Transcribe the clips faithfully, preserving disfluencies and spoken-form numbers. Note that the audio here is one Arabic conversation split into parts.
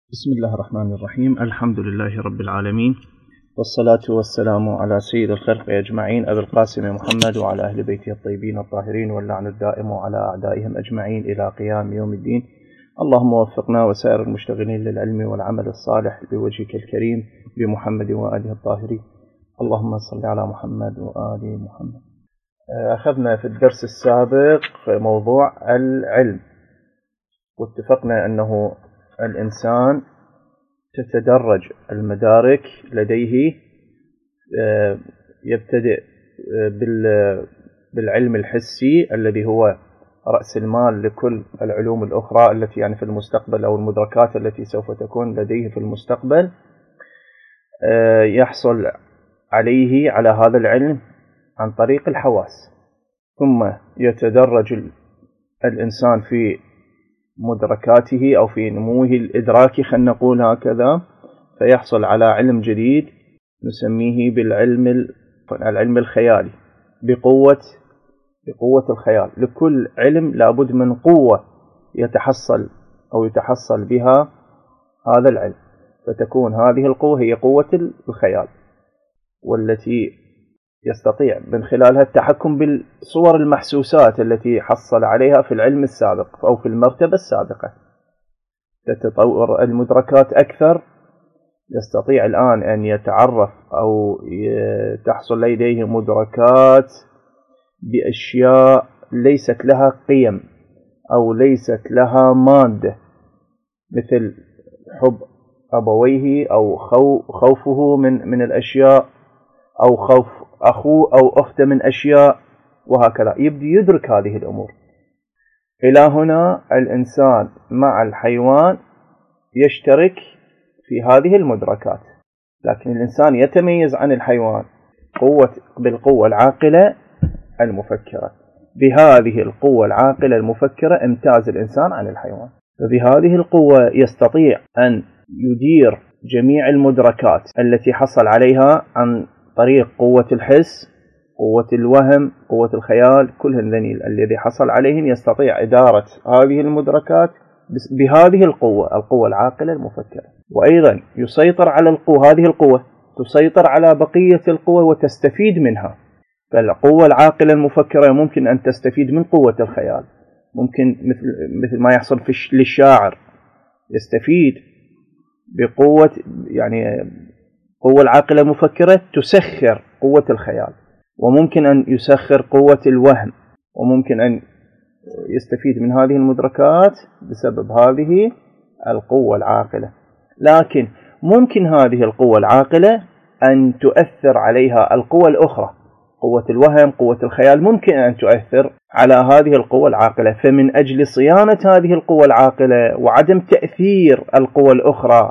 بسم الله الرحمن الرحيم. الحمد لله رب العالمين، والصلاة والسلام على سيد الخلق أجمعين أبي القاسم محمد وعلى أهل بيته الطيبين الطاهرين، واللعن الدائم على أعدائهم أجمعين إلى قيام يوم الدين. اللهم وفقنا وسائر المشتغلين للعلم والعمل الصالح بوجهك الكريم بمحمد وآله الطاهرين. اللهم صل على محمد وآل محمد. أخذنا في الدرس السابق موضوع العلم، واتفقنا أنه الإنسان تتدرج المدارك لديه، يبتدئ بالعلم الحسي الذي هو رأس المال لكل العلوم الأخرى التي يعني في المستقبل، أو المدركات التي سوف تكون لديه في المستقبل. يحصل عليه على هذا العلم عن طريق الحواس، ثم يتدرج الإنسان في مدركاته أو في نموه الإدراكي، خلينا نقول هكذا، فيحصل على علم جديد نسميه بالعلم العلم الخيالي، بقوة بقوة الخيال. لكل علم لابد من قوة يتحصل أو يتحصل بها هذا العلم، فتكون هذه القوة هي قوة الخيال، والتي يستطيع من خلالها التحكم بالصور المحسوسات التي حصل عليها في العلم السابق أو في المرتبة السابقة. تتطور المدركات أكثر، يستطيع الآن أن يتعرف أو تحصل لديه مدركات بأشياء ليست لها قيم أو ليست لها مادة، مثل حب أبويه أو خوفه من من الأشياء، أو خوف أخوه أو أخته من أشياء، وهكذا يبدأ يدرك هذه الأمور. إلى هنا الإنسان مع الحيوان يشترك في هذه المدركات، لكن الإنسان يتميز عن الحيوان قوة بالقوة العاقلة المفكرة. بهذه القوة العاقلة المفكرة امتاز الإنسان عن الحيوان، فبهذه القوة يستطيع أن يدير جميع المدركات التي حصل عليها عن طريق قوة الحس، قوة الوهم، قوة الخيال. كل هذين الذي حصل عليهم يستطيع إدارة هذه المدركات بهذه القوة القوة العاقلة المفكرة. وأيضا يسيطر على القوة، هذه القوة تسيطر على بقية القوة وتستفيد منها. فالقوة العاقلة المفكرة ممكن أن تستفيد من قوة الخيال، ممكن مثل مثل ما يحصل في للشاعر، يستفيد بقوة يعني قوة العاقلة المفكرة تسخر قوة الخيال، وممكن أن يسخر قوة الوهم، وممكن أن يستفيد من هذه المدركات بسبب هذه القوة العاقلة. لكن ممكن هذه القوة العاقلة أن تؤثر عليها القوة الأخرى، قوة الوهم، قوة الخيال، ممكن أن تؤثر على هذه القوة العاقلة. فمن أجل صيانة هذه القوة العاقلة وعدم تأثير القوة الأخرى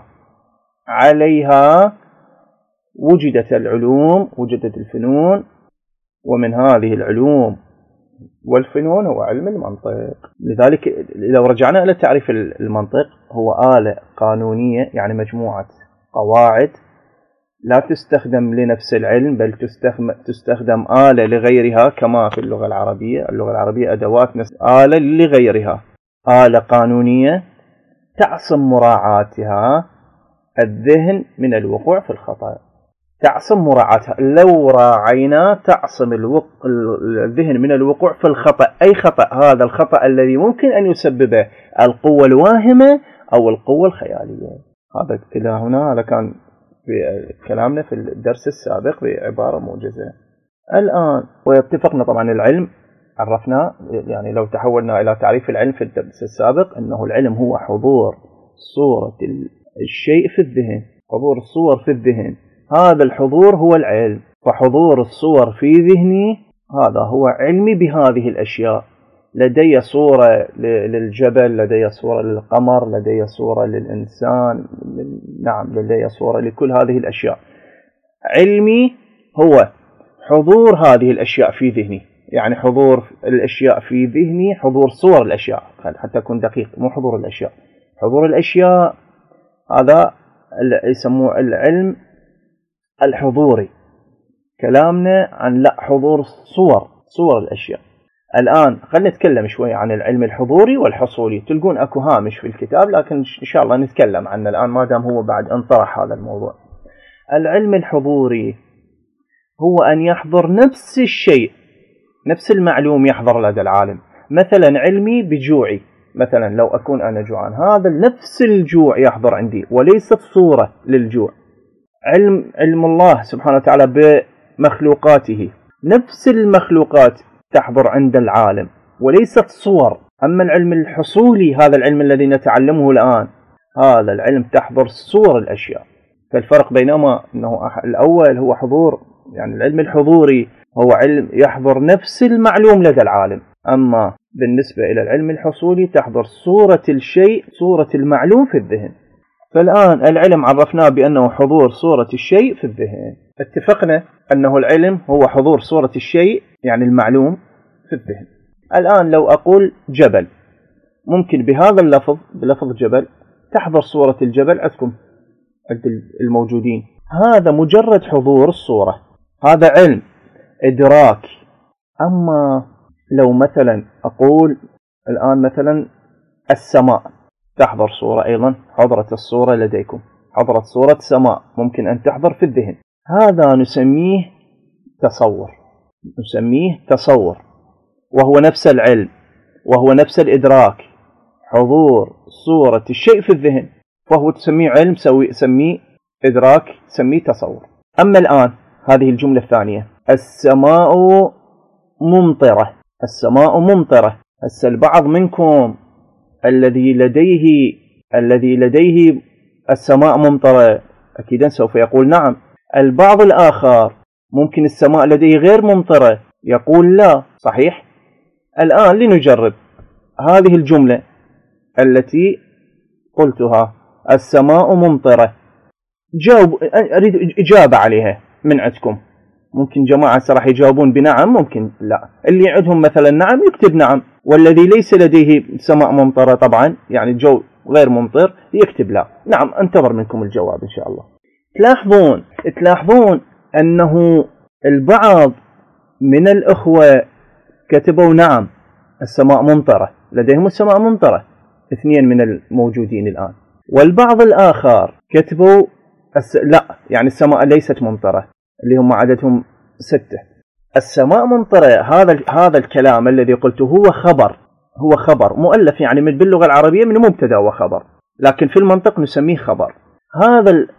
عليها وجدت العلوم، وجدت الفنون. ومن هذه العلوم والفنون هو علم المنطق. لذلك لو رجعنا إلى تعريف المنطق، هو آلة قانونية، يعني مجموعة قواعد لا تستخدم لنفس العلم، بل تستخدم آلة لغيرها، كما في اللغة العربية. اللغة العربية أدوات آلة لغيرها، آلة قانونية تعصم مراعاتها الذهن من الوقوع في الخطأ. تعصم مراعاتها، لو راعينا تعصم الوق... الذهن من الوقوع في الخطأ. أي خطأ؟ هذا الخطأ الذي ممكن أن يسببه القوة الواهمة أو القوة الخيالية. هذا إلى هنا هذا كان في كلامنا في الدرس السابق بعبارة موجزة. الآن واتفقنا طبعا العلم عرفنا، يعني لو تحولنا إلى تعريف العلم في الدرس السابق، أنه العلم هو حضور صورة الشيء في الذهن، حضور الصور في الذهن. هذا الحضور هو العلم. فحضور الصور في ذهني هذا هو علمي بهذه الأشياء. لدي صورة للجبل، لدي صورة للقمر، لدي صورة للإنسان، نعم لدي صورة لكل هذه الأشياء. علمي هو حضور هذه الأشياء في ذهني، يعني حضور الأشياء في ذهني، حضور صور الأشياء، حتى أكون دقيق، مو حضور الأشياء، حضور الأشياء. هذا يسموه العلم الحضوري. كلامنا عن لا حضور صور صور الأشياء. الآن خلينا نتكلم شوي عن العلم الحضوري والحصولي. تلقون أكو هامش في الكتاب، لكن إن شاء الله نتكلم عنه الآن ما دام هو بعد انطرح هذا الموضوع. العلم الحضوري هو أن يحضر نفس الشيء، نفس المعلوم يحضر لدى العالم. مثلا علمي بجوعي، مثلا لو أكون أنا جوعان، هذا نفس الجوع يحضر عندي وليست صورة للجوع. علم علم الله سبحانه وتعالى بمخلوقاته، نفس المخلوقات تحضر عند العالم وليست صور. أما العلم الحصولي، هذا العلم الذي نتعلمه الآن، هذا العلم تحضر صور الأشياء. فالفرق بينما أنه الأول هو حضور، يعني العلم الحضوري هو علم يحضر نفس المعلوم لدى العالم، أما بالنسبة إلى العلم الحصولي تحضر صورة الشيء، صورة المعلوم في الذهن. فالآن العلم عرفناه بأنه حضور صورة الشيء في الذهن. اتفقنا أنه العلم هو حضور صورة الشيء، يعني المعلوم في الذهن. الآن لو أقول جبل، ممكن بهذا اللفظ، بلفظ جبل، تحضر صورة الجبل عندكم عند الموجودين. هذا مجرد حضور الصورة، هذا علم إدراك. أما لو مثلا أقول الآن مثلا السماء، تحضر صورة أيضا، حضرت الصورة لديكم، حضرت صورة سماء ممكن أن تحضر في الذهن. هذا نسميه تصور، نسميه تصور، وهو نفس العلم وهو نفس الإدراك، حضور صورة الشيء في الذهن، فهو تسميه علم، سميه إدراك، سميه تصور. أما الآن هذه الجملة الثانية، السماء ممطرة، السماء ممطرة. هسه البعض منكم الذي لديه الذي لديه السماء ممطرة أكيدا سوف يقول نعم. البعض الآخر ممكن السماء لديه غير ممطرة، يقول لا. صحيح؟ الآن لنجرب هذه الجملة التي قلتها، السماء ممطرة. جاوب، أريد إجابة عليها من عندكم. ممكن جماعة راح يجاوبون بنعم، ممكن لا. اللي عندهم مثلا نعم يكتب نعم، والذي ليس لديه سماء ممطرة طبعا، يعني الجو غير ممطر، يكتب لا. نعم، انتظر منكم الجواب إن شاء الله. تلاحظون تلاحظون أنه البعض من الأخوة كتبوا نعم السماء ممطرة، لديهم السماء ممطرة، اثنين من الموجودين الآن. والبعض الآخر كتبوا الس... لا، يعني السماء ليست ممطرة، اللي هم عددهم ستة. السماء ممطرة، هذا هذا الكلام الذي قلته هو خبر، هو خبر مؤلف، يعني من باللغة العربية من مبتدا وخبر، لكن في المنطق نسميه خبر. هذا ال...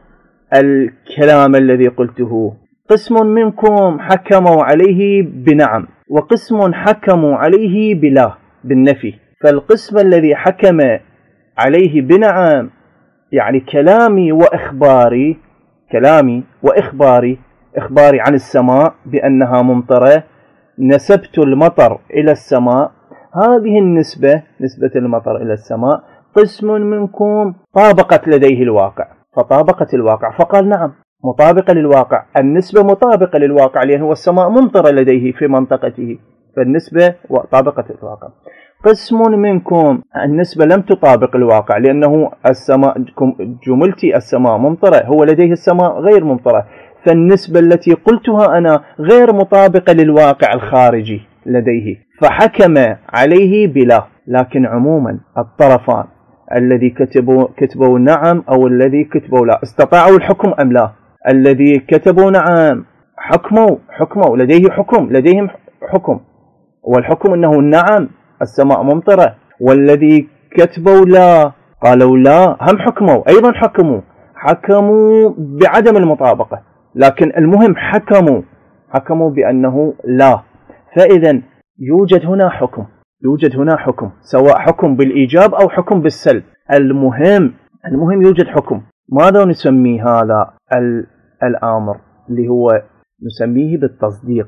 الكلام الذي قلته قسم منكم حكموا عليه بنعم، وقسم حكموا عليه بلا، بالنفي. فالقسم الذي حكم عليه بنعم، يعني كلامي وإخباري، كلامي وإخباري، إخباري عن السماء بأنها ممطرة، نسبت المطر إلى السماء. هذه النسبة، نسبة المطر إلى السماء، قسم منكم طابقت لديه الواقع، فطابقت الواقع فقال نعم، مطابقة للواقع. النسبة مطابقة للواقع، لأنه السماء ممطرة لديه في منطقته، فالنسبة طابقة الواقع. قسم منكم النسبة لم تطابق الواقع، لأنه السماء جملتي السماء ممطرة، هو لديه السماء غير ممطرة، فالنسبة التي قلتها أنا غير مطابقة للواقع الخارجي لديه، فحكم عليه بلا. لكن عموما الطرفان الذي كتبوا كتبوا نعم أو الذي كتبوا لا، استطاعوا الحكم أم لا؟ الذي كتبوا نعم حكموا حكموا لديه حكم، لديهم حكم، والحكم أنه نعم السماء ممطرة. والذي كتبوا لا قالوا لا، هم حكموا، أيضا حكموا حكموا بعدم المطابقة، لكن المهم حكموا حكموا بأنه لا. فإذا يوجد هنا حكم، يوجد هنا حكم، سواء حكم بالإيجاب أو حكم بالسلب، المهم المهم يوجد حكم. ماذا نسمي هذا الأمر؟ اللي هو نسميه بالتصديق.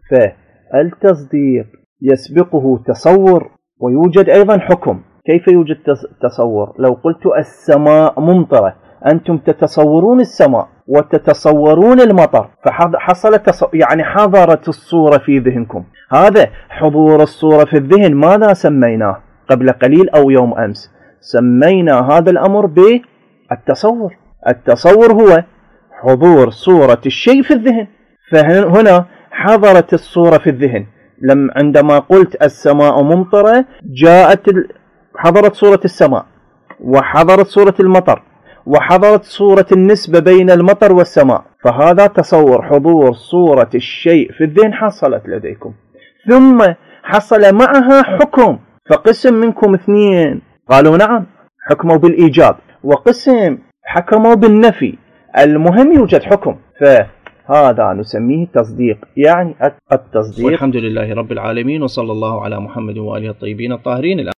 فالتصديق يسبقه تصور، ويوجد أيضا حكم. كيف يوجد تصور؟ لو قلت السماء ممطرة، أنتم تتصورون السماء وتتصورون المطر، فحصل تص... يعني حضرت الصورة في ذهنكم. هذا حضور الصورة في الذهن ماذا سميناه قبل قليل أو يوم أمس؟ سمينا هذا الأمر بالتصور. التصور هو حضور صورة الشيء في الذهن، فهنا حضرت الصورة في الذهن، لم عندما قلت السماء ممطرة جاءت ال... حضرت صورة السماء، وحضرت صورة المطر، وحضرت صورة النسبة بين المطر والسماء، فهذا تصور حضور صورة الشيء في الذهن حصلت لديكم، ثم حصل معها حكم، فقسم منكم اثنين قالوا نعم حكموا بالإيجاب، وقسم حكموا بالنفي، المهم يوجد حكم، فهذا نسميه تصديق، يعني التصديق. والحمد لله رب العالمين، وصلى الله على محمد وآله الطيبين الطاهرين.